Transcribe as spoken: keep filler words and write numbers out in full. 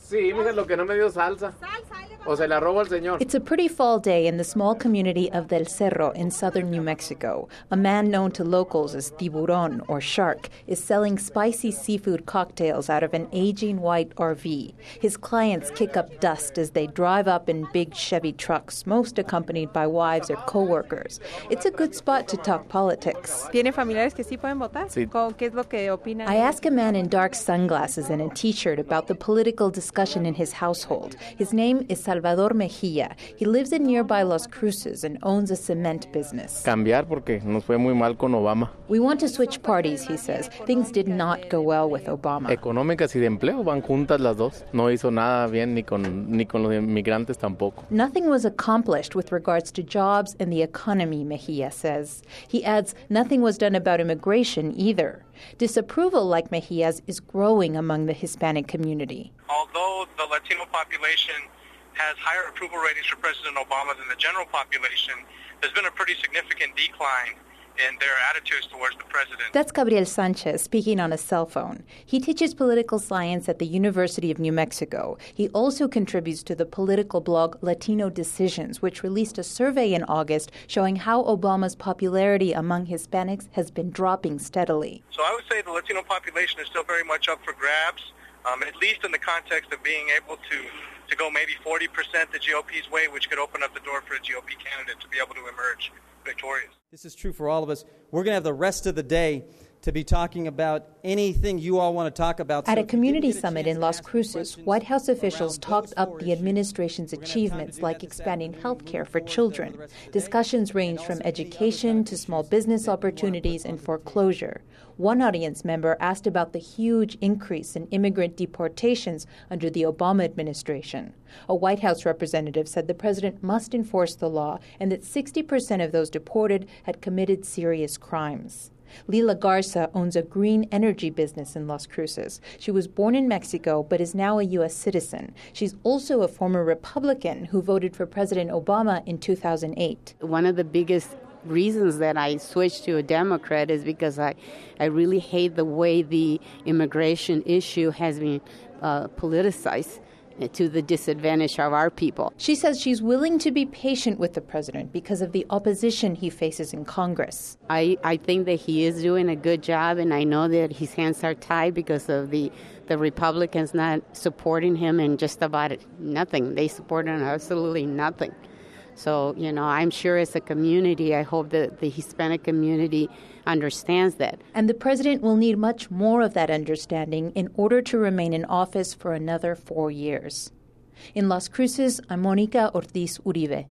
Sí, mija, lo que no me dio salsa. O se la robo al señor. It's a pretty fall day in the small community of Del Cerro in southern New Mexico. A man known to locals as Tiburon, or Shark, is selling spicy seafood cocktails out of an aging white R V. His clients kick up dust as they drive up in big Chevy trucks, most accompanied by wives or co-workers. It's a good spot to talk politics. ¿Tiene familiares que sí pueden votar? Sí. ¿Qué es lo que opinan? I ask a man in dark sunglasses and a T-shirt about the political discussion in his household. His name is Salvador Mejia. He lives in nearby Las Cruces and owns a cement business. Cambiar porque nos fue muy mal con Obama. We want to switch parties, he says. Things did not go well with Obama. Económicas y de empleo van juntas las dos. No hizo nada bien ni con ni con los inmigrantes tampoco. Nothing was accomplished with regards to jobs and the economy, Mejia says. He adds, nothing was done about immigration either. Disapproval like Mejia's is growing among the Hispanic community. Although the Latino population has higher approval ratings for President Obama than the general population, there's been a pretty significant decline in their attitudes towards the president. That's Gabriel Sanchez speaking on a cell phone. He teaches political science at the University of New Mexico. He also contributes to the political blog Latino Decisions, which released a survey in August showing how Obama's popularity among Hispanics has been dropping steadily. So I would say the Latino population is still very much up for grabs, um, at least in the context of being able to to go maybe forty percent the G O P's way, which could open up the door for a G O P candidate to be able to emerge victorious. This is true for all of us. We're going to have the rest of the day to be talking about anything you all want to talk about. At So a community summit in Las Cruces, White House officials talked up the administration's achievements like expanding health care for children. Discussions ranged from education to small business opportunities and foreclosure. One audience member asked about the huge increase in immigrant deportations under the Obama administration. A White House representative said the president must enforce the law and that sixty percent of those deported had committed serious crimes. Lila Garza owns a green energy business in Las Cruces. She was born in Mexico but is now a U S citizen. She's also a former Republican who voted for President Obama in two thousand eight. One of the biggest reasons that I switched to a Democrat is because I, I really hate the way the immigration issue has been uh, politicized to the disadvantage of our people. She says she's willing to be patient with the president because of the opposition he faces in Congress. I, I think that he is doing a good job, and I know that his hands are tied because of the, the Republicans not supporting him in just about nothing. They support him absolutely nothing. So, you know, I'm sure as a community, I hope that the Hispanic community understands that. And the president will need much more of that understanding in order to remain in office for another four years. In Las Cruces, I'm Mónica Ortiz Uribe.